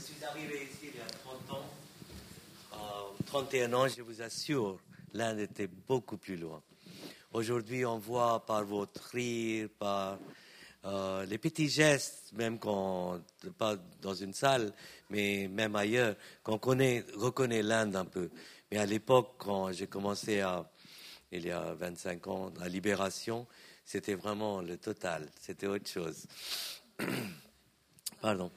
suis arrivé ici il y a 30 ans. 31 ans, je vous assure, l'Inde était beaucoup plus loin. Aujourd'hui, on voit par votre rire, par les petits gestes, même quand, pas dans une salle, mais même ailleurs, qu'on reconnaît l'Inde un peu. Mais à l'époque, quand j'ai commencé il y a 25 ans, à Libération, c'était vraiment le total, c'était autre chose. Pardon.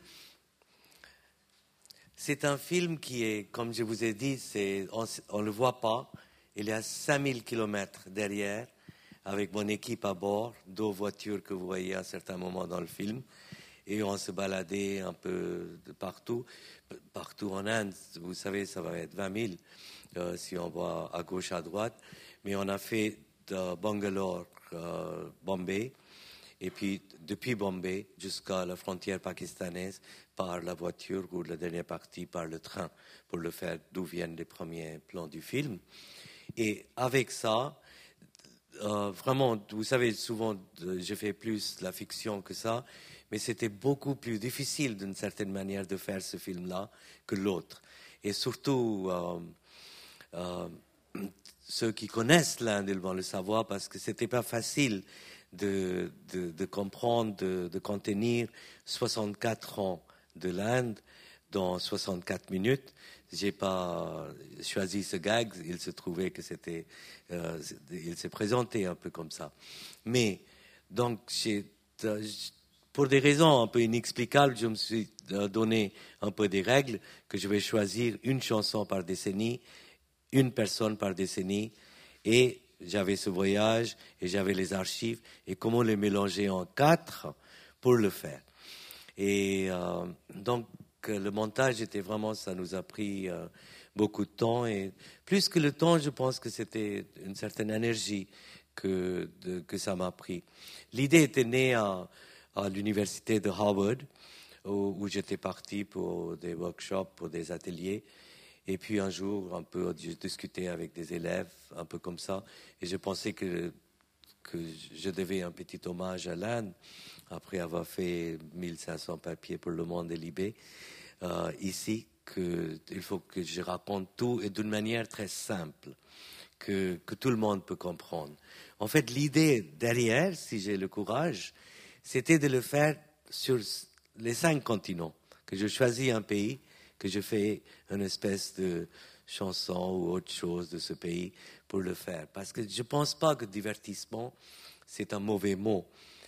C'est un film qui est, comme je vous ai dit, on ne le voit pas. Il y a 5000 kilomètres derrière, avec mon équipe à bord, 2 voitures que vous voyez à certains moments dans le film. Et on se baladait un peu de partout. Partout en Inde, vous savez, ça va être 20 000 si on va à gauche, à droite. Mais on a fait de Bangalore, Bombay. Et puis, depuis Bombay jusqu'à la frontière pakistanaise, par la voiture ou la dernière partie par le train, pour le faire d'où viennent les premiers plans du film. Et avec ça, vraiment, vous savez, souvent, je fais plus la fiction que ça, mais c'était beaucoup plus difficile, d'une certaine manière, de faire ce film-là que l'autre. Et surtout, ceux qui connaissent l'Inde, ils vont le savoir, parce que c'était pas facile de comprendre, de contenir 64 ans de l'Inde dans 64 minutes. J'ai pas choisi ce gag, il se trouvait que c'était, il s'est présenté un peu comme ça. Mais donc, pour des raisons un peu inexplicables, je me suis donné un peu des règles que je vais choisir une chanson par décennie, une personne par décennie, et j'avais ce voyage et j'avais les archives et comment les mélanger en 4 pour le faire. Et donc le montage était vraiment, ça nous a pris beaucoup de temps, et plus que le temps, je pense que c'était une certaine énergie que ça m'a pris. L'idée était née à l'université de Harvard, où j'étais parti pour des workshops, pour des ateliers. Et puis un jour, j'ai discuté avec des élèves, un peu comme ça, et je pensais que je devais un petit hommage à l'Inde, après avoir fait 1500 papiers pour Le Monde et Libé, ici, qu'il faut que je raconte tout, et d'une manière très simple, que tout le monde peut comprendre. En fait, l'idée derrière, si j'ai le courage, c'était de le faire sur les 5 continents, que je choisis un pays, que je fais une espèce de chanson ou autre chose de ce pays pour le faire. Parce que je ne pense pas que divertissement, c'est un mauvais mot.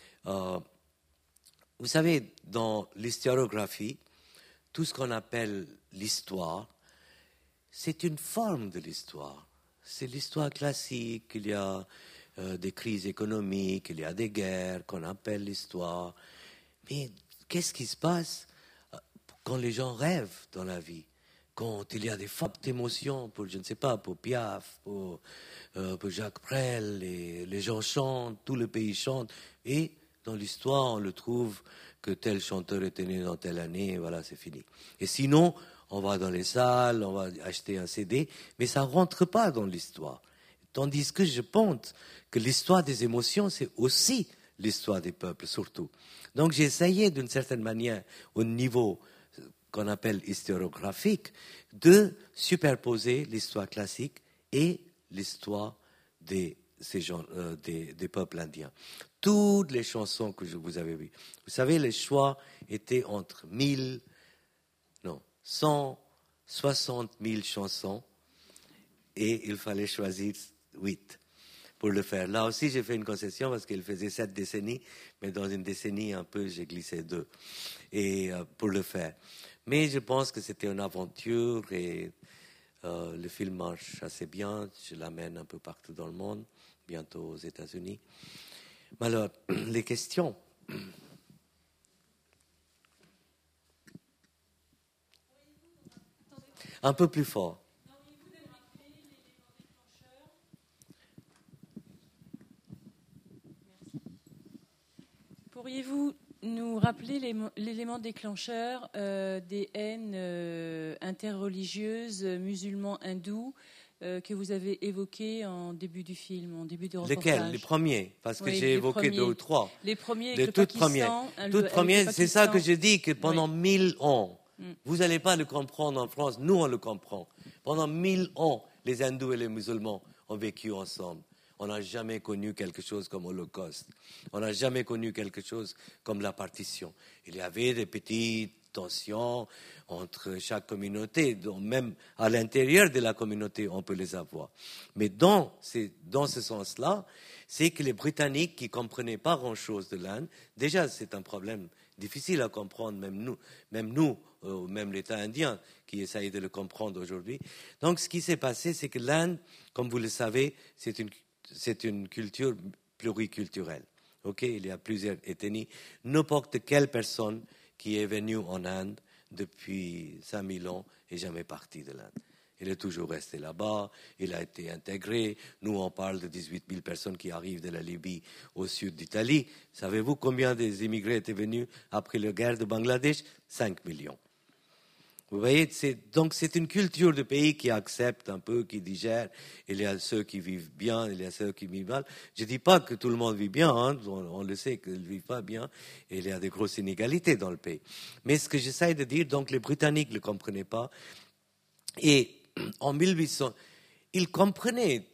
Vous savez, dans l'historiographie, tout ce qu'on appelle l'histoire, c'est une forme de l'histoire. C'est l'histoire classique, il y a des crises économiques, il y a des guerres qu'on appelle l'histoire. Mais qu'est-ce qui se passe quand les gens rêvent dans la vie, quand il y a des fortes émotions, pour, je ne sais pas, pour Piaf, pour Jacques Brel, les gens chantent, tout le pays chante, et dans l'histoire, on le trouve que tel chanteur était né dans telle année, et voilà, c'est fini. Et sinon, on va dans les salles, on va acheter un CD, mais ça ne rentre pas dans l'histoire. Tandis que je pense que l'histoire des émotions, c'est aussi l'histoire des peuples, surtout. Donc j'ai essayé, d'une certaine manière, au niveau qu'on appelle historiographique, de superposer l'histoire classique et l'histoire des peuples indiens. Toutes les chansons que vous avez vues. Vous savez, les choix étaient entre 160 000 chansons, et il fallait choisir 8 pour le faire. Là aussi, j'ai fait une concession parce qu'il faisait 7 décennies, mais dans une décennie, un peu, j'ai glissé 2 pour le faire. Mais je pense que c'était une aventure, et le film marche assez bien. Je l'amène un peu partout dans le monde, bientôt aux États-Unis. Mais alors, les questions. Un peu plus fort. Pourriez-vous nous rappeler l'élément déclencheur des haines interreligieuses musulmans hindous que vous avez évoqué en début du film, en début du reportage? Lesquels? Les premiers? Parce que j'ai évoqué 2 ou 3. Les premiers, les toutes premières. Toutes premières, c'est ça que je dis, que pendant 1000 ans, Vous n'allez pas le comprendre en France, nous on le comprend. Pendant 1000 ans, les hindous et les musulmans ont vécu ensemble. On n'a jamais connu quelque chose comme l'Holocauste. On n'a jamais connu quelque chose comme la partition. Il y avait des petites tensions entre chaque communauté, donc même à l'intérieur de la communauté, on peut les avoir. Mais dans ce sens-là, c'est que les Britanniques qui ne comprenaient pas grand-chose de l'Inde, déjà c'est un problème difficile à comprendre, même nous, même l'État indien qui essaye de le comprendre aujourd'hui. Donc ce qui s'est passé, c'est que l'Inde, comme vous le savez, c'est une culture pluriculturelle. Okay? Il y a plusieurs ethnies. N'importe quelle personne qui est venue en Inde depuis 5000 ans n'est jamais partie de l'Inde. Il est toujours resté là-bas, il a été intégré. Nous, on parle de 18 000 personnes qui arrivent de la Libye au sud d'Italie. Savez-vous combien des immigrés étaient venus après la guerre de Bangladesh? 5 millions. Vous voyez, donc c'est une culture de pays qui accepte un peu, qui digère. Il y a ceux qui vivent bien, il y a ceux qui vivent mal. Je ne dis pas que tout le monde vit bien, hein, on le sait qu'ils ne vivent pas bien, et il y a des grosses inégalités dans le pays. Mais ce que j'essaie de dire, donc les Britanniques ne le comprenaient pas. Et en 1800, ils comprenaient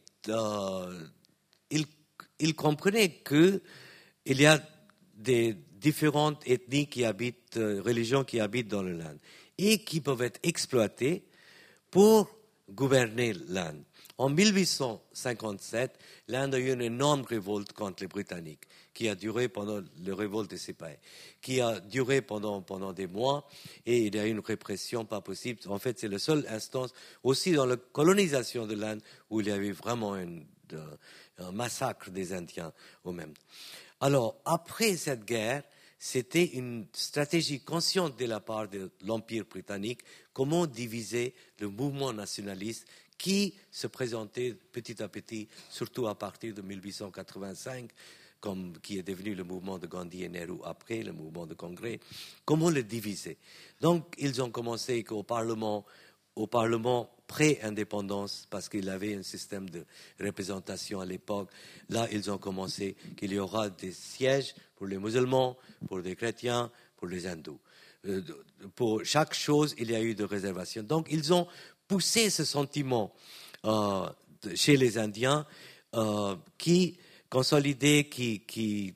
qu'il y a des différentes ethnies qui habitent, religions qui habitent dans l'Inde, et qui peuvent être exploités pour gouverner l'Inde. En 1857, l'Inde a eu une énorme révolte contre les Britanniques, qui a duré pendant la révolte des Sipahis, qui a duré pendant des mois, et il y a eu une répression pas possible. En fait, c'est la seule instance, aussi dans la colonisation de l'Inde, où il y avait vraiment un massacre des Indiens au même temps. Alors, après cette guerre, c'était une stratégie consciente de la part de l'Empire britannique, comment diviser le mouvement nationaliste qui se présentait petit à petit, surtout à partir de 1885, qui est devenu le mouvement de Gandhi et Nehru après, le mouvement de Congrès, comment le diviser. Donc, ils ont commencé au Parlement pré-indépendance, parce qu'il avait un système de représentation à l'époque. Là, ils ont commencé qu'il y aura des sièges pour les musulmans, pour les chrétiens, pour les hindous. Pour chaque chose, il y a eu de réservations. Donc, ils ont poussé ce sentiment chez les Indiens qui consolidait, qui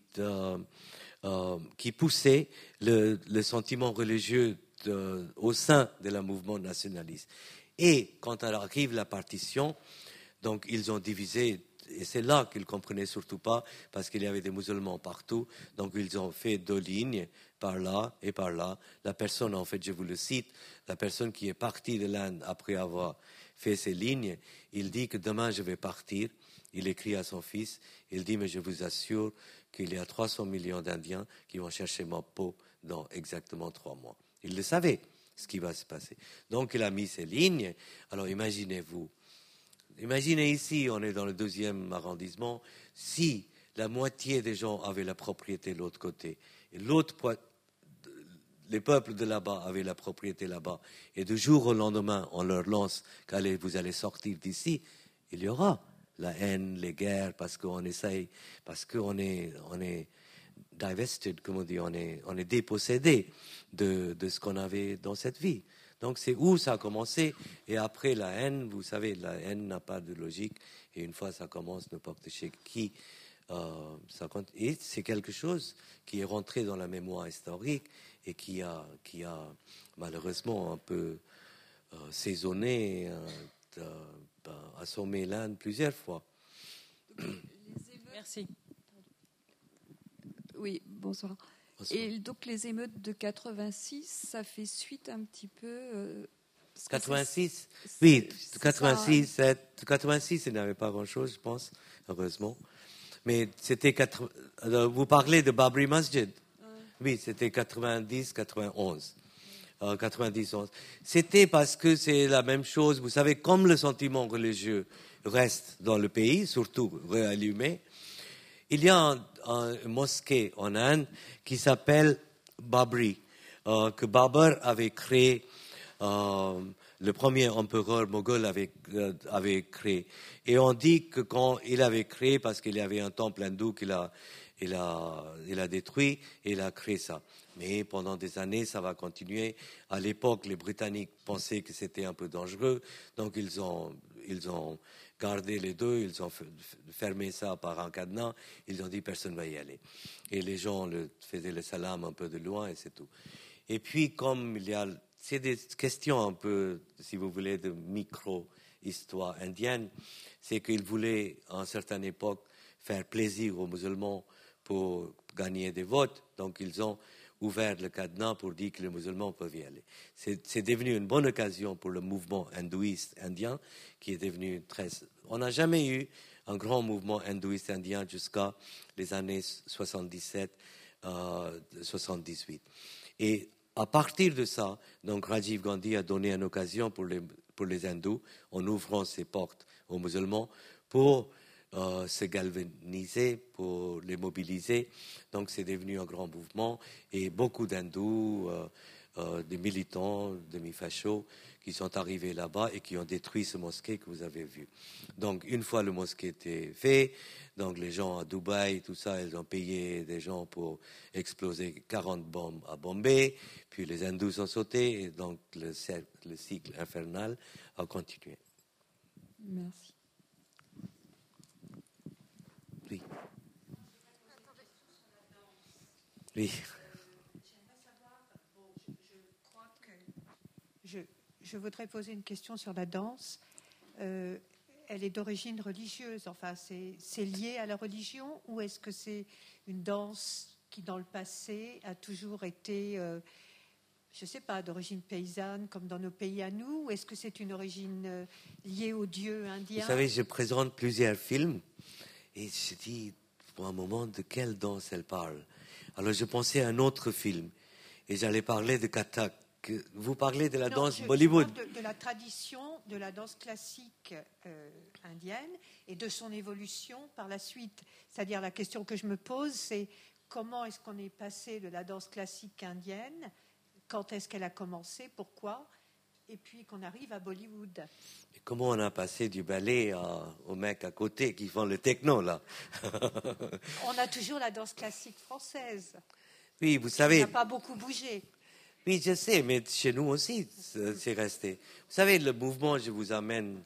poussait le sentiment religieux au sein de la mouvement nationaliste. Et quand arrive la partition, donc ils ont divisé, et c'est là qu'ils ne comprenaient surtout pas, parce qu'il y avait des musulmans partout, donc ils ont fait 2 lignes, par là et par là. La personne, en fait, je vous le cite, la personne qui est partie de l'Inde après avoir fait ces lignes, il dit que demain je vais partir. Il écrit à son fils, il dit, mais je vous assure qu'il y a 300 millions d'Indiens qui vont chercher ma peau dans exactement 3 mois. Il le savait, ce qui va se passer. Donc, il a mis ces lignes. Alors, imaginez-vous. Imaginez ici, on est dans le 2e arrondissement, si la moitié des gens avaient la propriété de l'autre côté, et les peuples de là-bas avaient la propriété là-bas, et du jour au lendemain, on leur lance qu'allez, vous allez sortir d'ici, il y aura la haine, les guerres, parce qu'on essaye, parce qu'on est divested, comme on dit, on est dépossédé de ce qu'on avait dans cette vie. Donc c'est où ça a commencé, et après la haine, vous savez, la haine n'a pas de logique, et une fois ça commence, n'importe chez qui, et c'est quelque chose qui est rentré dans la mémoire historique et qui a malheureusement un peu saisonné, assommé l'Inde plusieurs fois. Merci. Oui, bonsoir. Et donc les émeutes de 86, ça fait suite un petit peu... 86 oui, 86, 86, il n'y avait pas grand-chose, je pense, heureusement. Mais c'était... vous parlez de Babri Masjid? Oui, c'était 90, 91. 90-11. C'était parce que c'est la même chose. Vous savez, comme le sentiment religieux reste dans le pays, surtout réallumé, il y a une mosquée en Inde qui s'appelle Babri, que Babar avait créé, le premier empereur moghol avait créé. Et on dit que quand il avait créé, parce qu'il y avait un temple hindou qu'il a détruit, et il a créé ça. Mais pendant des années, ça va continuer. À l'époque, les Britanniques pensaient que c'était un peu dangereux, donc ils ont gardé les deux, ils ont fermé ça par un cadenas, ils ont dit personne ne va y aller. Et les gens faisaient le salam un peu de loin et c'est tout. Et puis, comme c'est des questions un peu, si vous voulez, de micro-histoire indienne, c'est qu'ils voulaient, à une certaine époque, faire plaisir aux musulmans pour gagner des votes. Donc, ils ont ouvert le cadenas pour dire que les musulmans peuvent y aller. C'est devenu une bonne occasion pour le mouvement hindouiste indien, qui est devenu très... On n'a jamais eu un grand mouvement hindouiste indien jusqu'à les années 77, 78. Et à partir de ça, donc Rajiv Gandhi a donné une occasion pour les hindous, en ouvrant ses portes aux musulmans, pour se galvaniser, pour les mobiliser. Donc c'est devenu un grand mouvement et beaucoup d'hindous, des militants demi-fachos qui sont arrivés là-bas et qui ont détruit ce mosquée que vous avez vu. Donc une fois le mosquée était fait, donc les gens à Dubaï, tout ça, ils ont payé des gens pour exploser 40 bombes à Bombay, puis les hindous sont sautés et donc le cycle infernal a continué. Merci. Oui. Oui. J'aimerais savoir, je crois que je voudrais poser une question sur la danse. Elle est d'origine religieuse, enfin c'est lié à la religion, ou est-ce que c'est une danse qui dans le passé a toujours été, je ne sais pas, d'origine paysanne comme dans nos pays à nous, ou est-ce que c'est une origine liée aux dieux indiens? Vous savez, je présente plusieurs films. Et je dis, pour un moment, de quelle danse elle parle. Alors, je pensais à un autre film. Et j'allais parler de Kathak. Vous parlez de la danse Bollywood. Je parle de la tradition de la danse classique indienne et de son évolution par la suite. C'est-à-dire, la question que je me pose, c'est comment est-ce qu'on est passé de la danse classique indienne? Quand est-ce qu'elle a commencé? Pourquoi? Et puis qu'on arrive à Bollywood. Et comment on a passé du ballet aux mecs à côté qui font le techno, là? On a toujours la danse classique française. Oui, vous savez... Ça n'a pas beaucoup bougé. Oui, je sais, mais chez nous aussi, c'est resté. Vous savez, le mouvement, je vous amène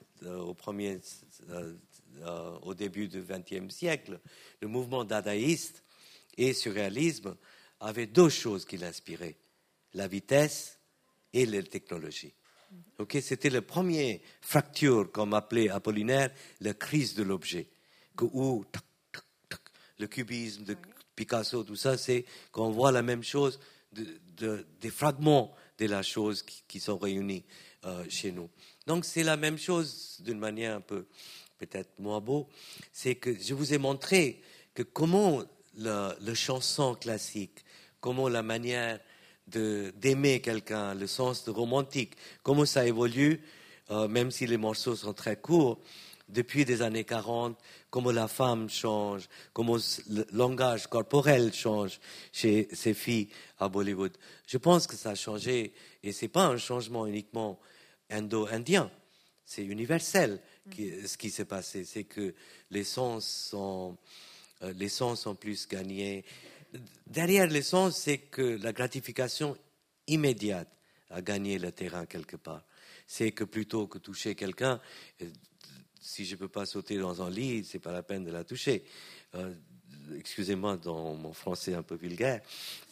au début du XXe siècle, le mouvement dadaïste et surréalisme avait deux choses qui l'inspiraient, la vitesse et la technologie. Okay, c'était la première fracture, comme appelait Apollinaire, la crise de l'objet. Où le cubisme de Picasso, tout ça, c'est qu'on voit la même chose, des fragments de la chose qui sont réunis chez nous. Donc c'est la même chose d'une manière un peu peut-être moins beau. C'est que je vous ai montré que comment le chanson classique, comment la manière d'aimer quelqu'un, le sens de romantique, comment ça évolue, même si les morceaux sont très courts, depuis les années 40, comment la femme change, comment le langage corporel change chez ces filles à Bollywood. Je pense que ça a changé, et ce n'est pas un changement uniquement indo-indien, c'est universel ce qui s'est passé. C'est que les sens sont plus gagnés. Derrière les sens, c'est que la gratification immédiate a gagné le terrain quelque part. C'est que plutôt que toucher quelqu'un, si je ne peux pas sauter dans un lit, ce n'est pas la peine de la toucher. Excusez-moi dans mon français un peu vulgaire.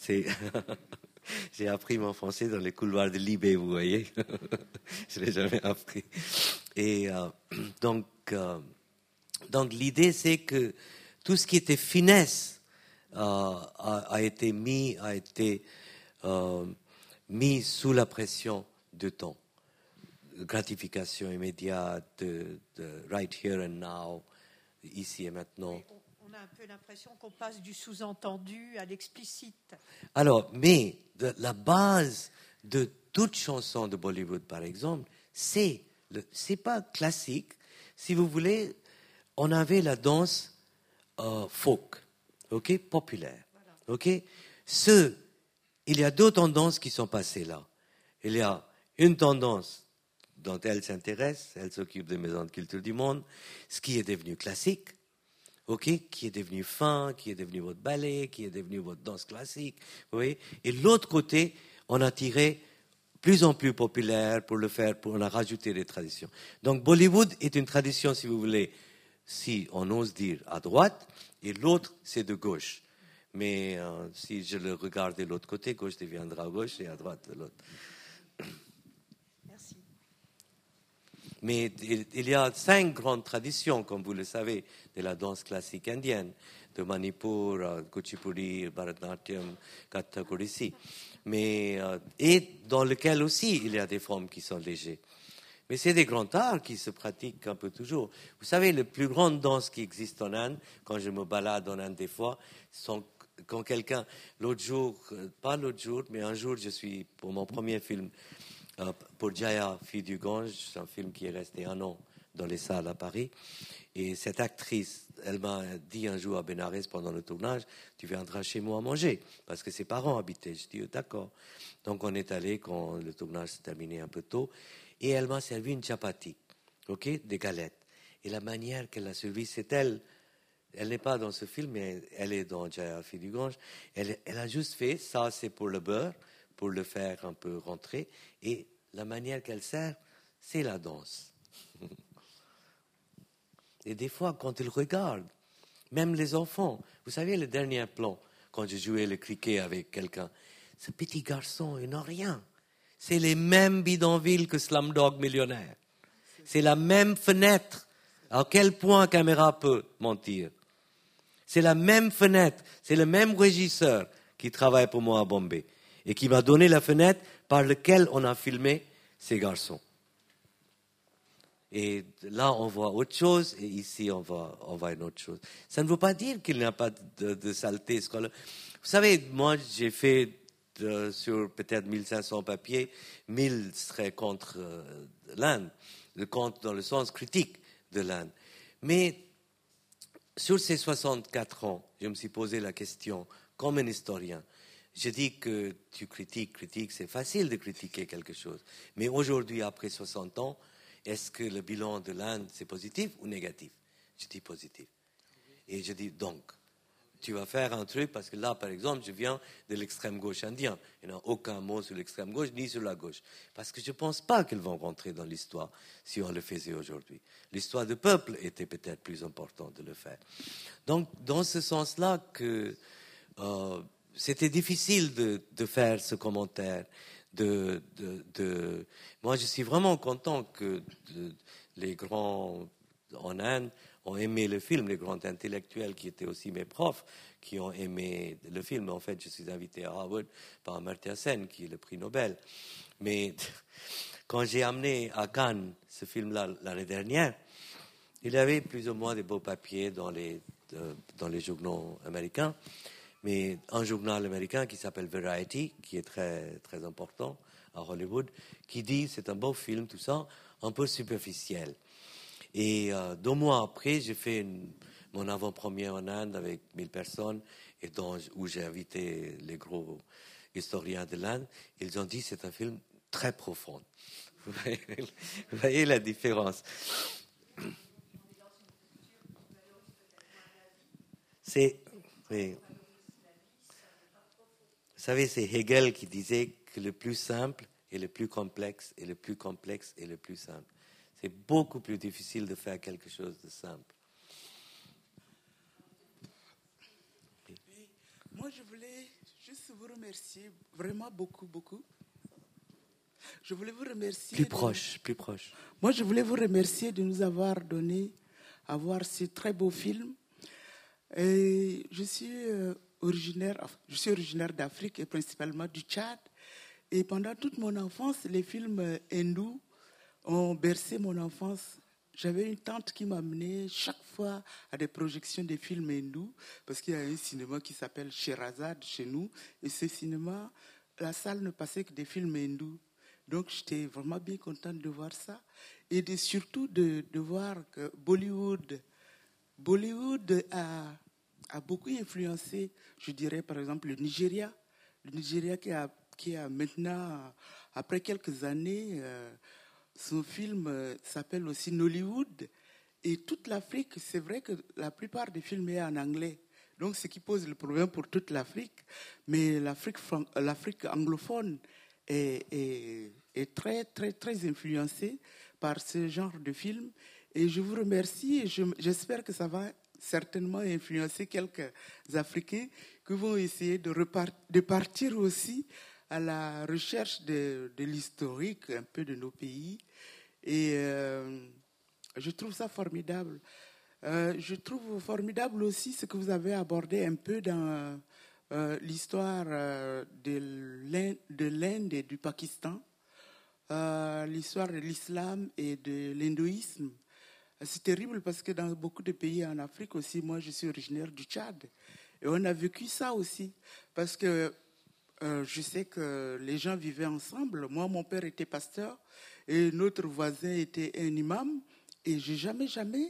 J'ai appris mon français dans les couloirs de Libé, vous voyez. Je ne l'ai jamais appris. Et donc l'idée, c'est que tout ce qui était finesse a été mis sous la pression de temps. Gratification immédiate, de right here and now, ici et maintenant. Oui, on a un peu l'impression qu'on passe du sous-entendu à l'explicite. Alors, mais la base de toute chanson de Bollywood, par exemple, c'est pas classique. Si vous voulez, on avait la danse folk, populaire. Il y a deux tendances qui sont passées là. Il y a une tendance dont elle s'intéresse, elle s'occupe des maisons de culture du monde, ce qui est devenu classique, ok, qui est devenu fin, qui est devenu votre ballet, qui est devenu votre danse classique, vous voyez. Et l'autre côté, on a tiré plus en plus populaire pour le faire, pour en rajouter des traditions. Donc Bollywood est une tradition, si vous voulez, si on ose dire, à droite, et l'autre, c'est de gauche. Mais si je le regarde de l'autre côté, gauche deviendra à gauche et à droite de l'autre. Merci. Mais il y a 5 grandes traditions, comme vous le savez, de la danse classique indienne, de Manipur, Kuchipudi, Bharatanatyam, Kathak, Odissi. Mais, et dans lequel aussi il y a des formes qui sont légères. Mais c'est des grands arts qui se pratiquent un peu toujours. Vous savez, les plus grandes danses qui existent en Inde, quand je me balade en Inde des fois, sont quand quelqu'un, l'autre jour, pas l'autre jour, mais un jour, je suis, pour mon premier film, pour Jaya, Fille du Gange, c'est un film qui est resté 1 an dans les salles à Paris. Et cette actrice, elle m'a dit un jour à Benares pendant le tournage, tu viendras chez moi manger, parce que ses parents habitaient. Je dis, d'accord. Donc on est allé quand le tournage s'est terminé un peu tôt, et elle m'a servi une chapati, ok, des galettes. Et la manière qu'elle a servi, c'est elle n'est pas dans ce film, mais elle est dans Jaya, Fille du Gange. Elle a juste fait, ça c'est pour le beurre, pour le faire un peu rentrer, et la manière qu'elle sert, c'est la danse. Et des fois, quand ils regardent, même les enfants, vous savez, le dernier plan, quand je jouais le cricket avec quelqu'un, ce petit garçon, il n'a rien. C'est les mêmes bidonvilles que Slumdog Millionnaire. C'est la même fenêtre. À quel point la caméra peut mentir? C'est la même fenêtre. C'est le même régisseur qui travaille pour moi à Bombay et qui m'a donné la fenêtre par laquelle on a filmé ces garçons. Et là, on voit autre chose, et ici, on voit une autre chose. Ça ne veut pas dire qu'il n'y a pas de saleté scolaire. Vous savez, moi, j'ai fait sur peut-être 1500 papiers, 1000 seraient contre l'Inde, contre dans le sens critique de l'Inde. Mais sur ces 64 ans, je me suis posé la question, comme un historien, je dis que tu critiques, c'est facile de critiquer quelque chose. Mais aujourd'hui, après 60 ans, est-ce que le bilan de l'Inde, c'est positif ou négatif? Je dis positif. Et je dis donc, tu vas faire un truc, parce que là, par exemple, je viens de l'extrême gauche indien. Il n'y a aucun mot sur l'extrême gauche, ni sur la gauche. Parce que je ne pense pas qu'ils vont rentrer dans l'histoire si on le faisait aujourd'hui. L'histoire du peuple était peut-être plus importante de le faire. Donc, dans ce sens-là, que c'était difficile de faire ce commentaire. Moi, je suis vraiment content que les grands en Inde ont aimé le film, les grands intellectuels qui étaient aussi mes profs, qui ont aimé le film. En fait, je suis invité à Harvard par Amartya Sen, qui est le prix Nobel. Mais quand j'ai amené à Cannes ce film-là l'année dernière, il y avait plus ou moins des beaux papiers dans les journaux américains. Mais un journal américain qui s'appelle Variety, qui est très, très important à Hollywood, qui dit c'est un beau film, tout ça, un peu superficiel. Et 2 mois après, j'ai fait mon avant-première en Inde avec 1000 personnes, et où j'ai invité les gros historiens de l'Inde. Ils ont dit c'est un film très profond. Vous voyez la différence. Oui. Vous savez, c'est Hegel qui disait que le plus simple est le plus complexe, et le plus complexe est le plus simple. C'est beaucoup plus difficile de faire quelque chose de simple. Oui. Moi, je voulais juste vous remercier vraiment beaucoup, beaucoup. Je voulais vous remercier. Plus proche. Moi, je voulais vous remercier de nous avoir donné à voir ce très beau film. Et je suis originaire d'Afrique et principalement du Tchad. Et pendant toute mon enfance, les films hindous ont bercé mon enfance. J'avais une tante qui m'amenait chaque fois à des projections des films hindous, parce qu'il y a un cinéma qui s'appelle Sherazade chez nous. Et ce cinéma, la salle ne passait que des films hindous. Donc j'étais vraiment bien contente de voir ça. Et surtout de voir que Bollywood a beaucoup influencé, je dirais par exemple le Nigeria. Le Nigeria qui a maintenant, après quelques années, son film s'appelle aussi Nollywood. Et toute l'Afrique, c'est vrai que la plupart des films sont en anglais. Donc, ce qui pose le problème pour toute l'Afrique. Mais l'Afrique anglophone est très, très, très influencée par ce genre de film. Et je vous remercie et j'espère que ça va certainement influencer quelques Africains qui vont essayer de partir aussi à la recherche de l'historique un peu de nos pays. Et je trouve ça formidable. Je trouve formidable aussi ce que vous avez abordé un peu dans l'histoire de l'Inde et du Pakistan, l'histoire de l'islam et de l'hindouisme. C'est terrible parce que dans beaucoup de pays en Afrique aussi, moi je suis originaire du Tchad, et on a vécu ça aussi, parce que je sais que les gens vivaient ensemble. Moi, mon père était pasteur et notre voisin était un imam, et jamais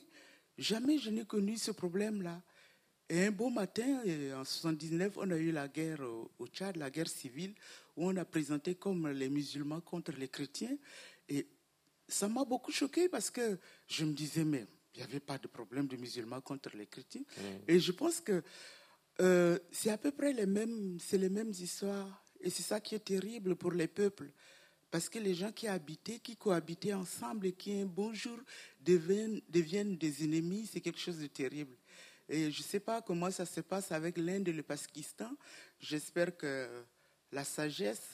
je n'ai connu ce problème-là. Et un beau matin, en 79, on a eu la guerre au Tchad, la guerre civile, où on a présenté comme les musulmans contre les chrétiens. Et ça m'a beaucoup choqué parce que je me disais, mais il n'y avait pas de problème de musulmans contre les chrétiens. Et je pense que c'est à peu près les mêmes histoires. Et c'est ça qui est terrible pour les peuples. Parce que les gens qui cohabitaient ensemble et qui un bon jour deviennent des ennemis, c'est quelque chose de terrible. Et je ne sais pas comment ça se passe avec l'Inde et le Pakistan. J'espère que la sagesse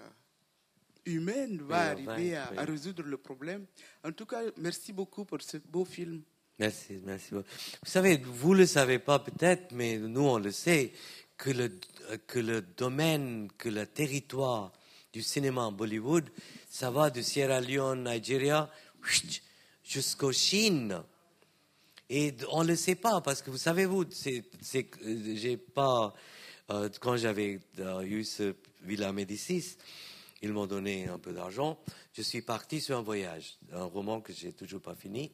humaine va arriver à résoudre le problème. En tout cas, merci beaucoup pour ce beau film. Merci beaucoup. Vous savez, vous ne le savez pas peut-être, mais nous on le sait, que le domaine, que le territoire du cinéma en Bollywood, ça va de Sierra Leone, Nigeria, jusqu'au Chine. Et on ne le sait pas, parce que vous savez, j'ai pas, quand j'avais eu ce Villa Médicis, ils m'ont donné un peu d'argent. Je suis parti sur un voyage, un roman que j'ai toujours pas fini.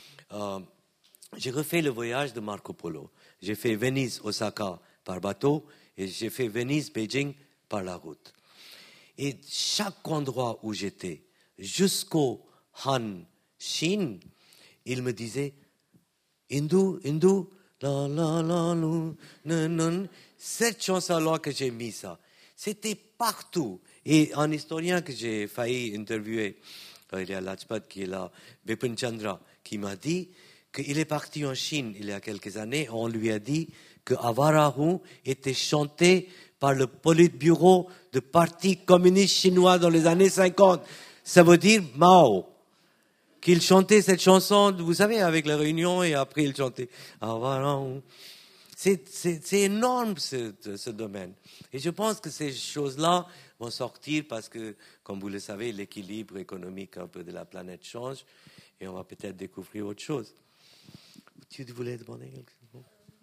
J'ai refait le voyage de Marco Polo. J'ai fait Venise-Osaka par bateau et j'ai fait Venise-Beijing par la route. Et chaque endroit où j'étais, jusqu'au Han, Chine, il me disait Hindou, la la la la, cette chanson-là que j'ai mis ça, c'était partout. Et un historien que j'ai failli interviewer, il y a Lajpat qui est là, Bipin Chandra, qui m'a dit qu'il est parti en Chine il y a quelques années. On lui a dit que Avarahu était chanté par le Politburo du Parti communiste chinois dans les années 50. Ça veut dire Mao. Qu'il chantait cette chanson, vous savez, avec la réunion, et après il chantait Avarahu. C'est énorme ce domaine. Et je pense que ces choses-là vont sortir parce que, comme vous le savez, l'équilibre économique un peu de la planète change et on va peut-être découvrir autre chose. Tu voulais demander quelque chose?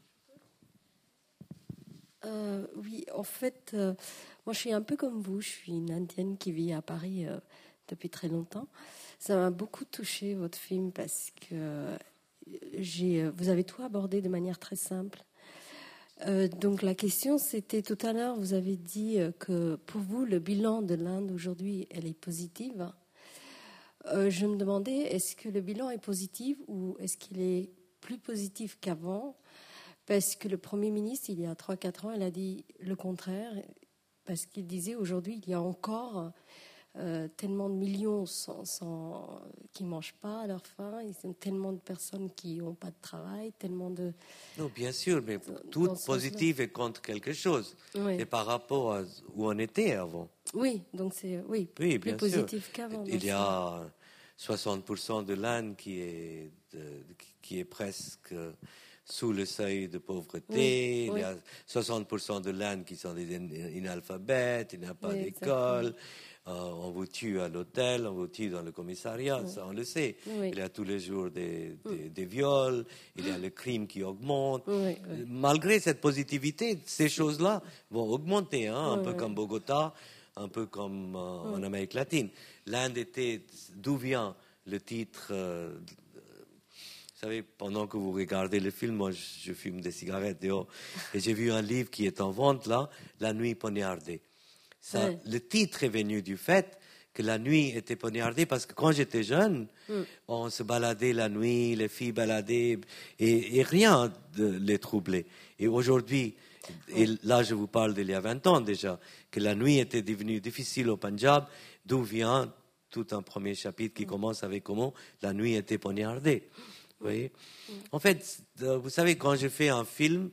Oui, en fait, moi je suis un peu comme vous. Je suis une Indienne qui vit à Paris depuis très longtemps. Ça m'a beaucoup touché votre film parce que vous avez tout abordé de manière très simple. Donc la question, c'était tout à l'heure, vous avez dit que pour vous, le bilan de l'Inde aujourd'hui, elle est positive. Je me demandais, est-ce que le bilan est positif ou est-ce qu'il est plus positif qu'avant? Parce que le Premier ministre, il y a 3-4 ans, il a dit le contraire, parce qu'il disait aujourd'hui, il y a encore tellement de millions qui ne mangent pas à leur faim, il y a tellement de personnes qui n'ont pas de travail, tellement de... Non, bien sûr, mais tout positif est contre quelque chose. Oui. Et par rapport à où on était avant. Oui, donc c'est plus positif qu'avant. Il y a 60% de l'Inde qui est presque sous le seuil de pauvreté. Il y a 60% de l'Inde qui sont des analphabètes, il n'y a pas d'école. On vous tue à l'hôtel, on vous tue dans le commissariat, ça on le sait. Il y a tous les jours des viols, il y a le crime qui augmente. Malgré cette positivité, ces choses-là vont augmenter, un peu comme Bogota, un peu comme en Amérique latine. L'Inde était, d'où vient le titre vous savez, pendant que vous regardez le film, moi je fume des cigarettes dehors, et j'ai vu un livre qui est en vente là, La nuit poignardée. Le titre est venu du fait que la nuit était poignardée, parce que quand j'étais jeune, on se baladait la nuit, les filles baladaient, et rien ne les troublait. Et aujourd'hui, et là je vous parle d'il y a 20 ans déjà, que la nuit était devenue difficile au Punjab, d'où vient tout un premier chapitre qui commence avec comment la nuit était poignardée. Vous voyez ? En fait, vous savez, quand je fais un film,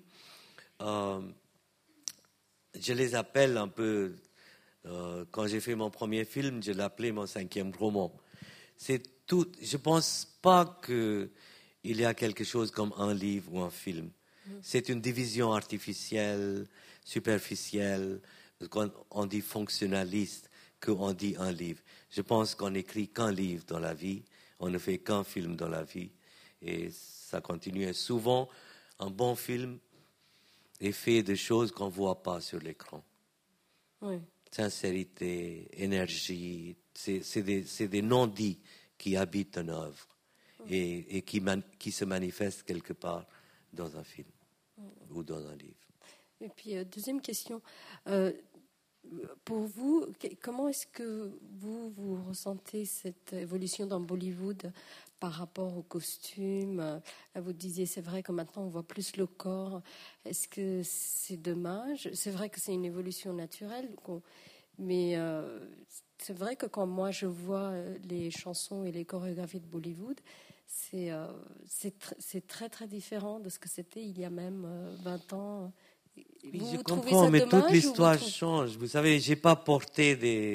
je les appelle un peu... quand j'ai fait mon premier film, je l'appelais mon 5e roman. C'est tout. Je pense pas qu'il y a quelque chose comme un livre ou un film. C'est une division artificielle, superficielle. On dit fonctionnaliste qu'on dit un livre. Je pense qu'on n'écrit qu'un livre dans la vie. On ne fait qu'un film dans la vie. Et ça continue. Et souvent, un bon film est fait de choses qu'on ne voit pas sur l'écran. Oui. Sincérité, énergie, c'est des non-dits qui habitent une œuvre et qui se manifestent quelque part dans un film ou dans un livre. Et puis, deuxième question. Pour vous, comment est-ce que vous ressentez cette évolution dans Bollywood par rapport aux costumes? Là, vous disiez, c'est vrai que maintenant on voit plus le corps. Est-ce que c'est dommage? C'est vrai que c'est une évolution naturelle, mais c'est vrai que quand moi je vois les chansons et les chorégraphies de Bollywood, c'est très très différent de ce que c'était il y a même 20 ans. Oui, je comprends, mais toute l'histoire change. Vous savez, j'ai pas porté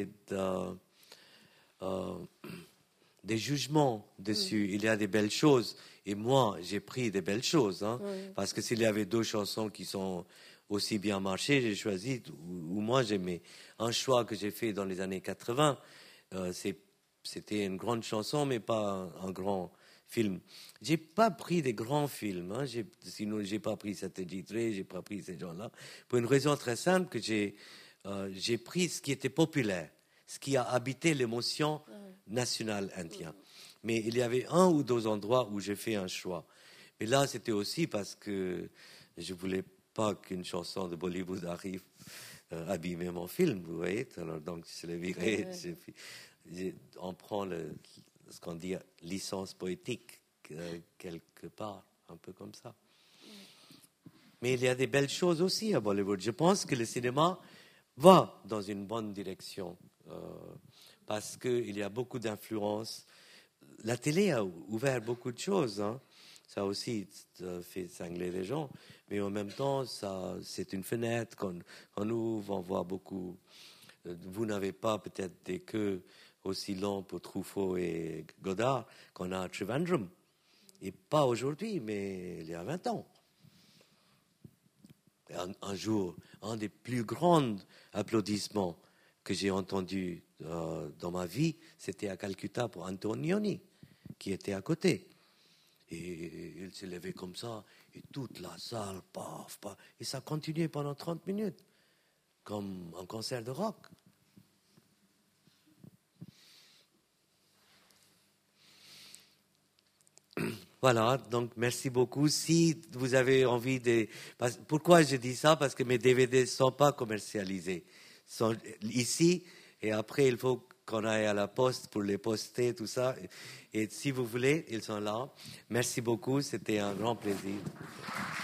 des jugements dessus. Il y a des belles choses. Et moi, j'ai pris des belles choses. Hein, parce que s'il y avait 2 chansons qui sont aussi bien marchées, j'ai choisi, ou moi j'aimais. Un choix que j'ai fait dans les années 80, c'était une grande chanson, mais pas un grand film. J'ai pas pris des grands films. Hein. Sinon, j'ai pas pris Satyajit Ray, j'ai pas pris ces gens-là. Pour une raison très simple, que j'ai pris ce qui était populaire, ce qui a habité l'émotion nationale indienne. Mais il y avait 1 ou 2 endroits où j'ai fait un choix. Et là, c'était aussi parce que je voulais pas qu'une chanson de Bollywood arrive abîmer mon film, vous voyez. Alors, donc, je l'ai viré. On prend ce qu'on dit licence poétique quelque part, un peu comme ça. Mais il y a des belles choses aussi à Bollywood. Je pense que le cinéma va dans une bonne direction parce qu'il y a beaucoup d'influence. La télé a ouvert beaucoup de choses. Hein. Ça a aussi fait cingler les gens. Mais en même temps, c'est une fenêtre qu'on ouvre, on voit beaucoup. Vous n'avez pas peut-être des queues aussi longs pour Truffaut et Godard qu'on a à Trivandrum. Et pas aujourd'hui, mais il y a 20 ans. Un jour, un des plus grands applaudissements que j'ai entendus dans ma vie, c'était à Calcutta pour Antonioni, qui était à côté. Et il s'est levé comme ça, et toute la salle, paf, paf, et ça continuait pendant 30 minutes, comme un concert de rock. Voilà, donc merci beaucoup. Si vous avez envie de... Pourquoi je dis ça? Parce que mes DVD ne sont pas commercialisés. Ils sont ici, et après, il faut qu'on aille à la poste pour les poster, tout ça. Et si vous voulez, ils sont là. Merci beaucoup, c'était un grand plaisir.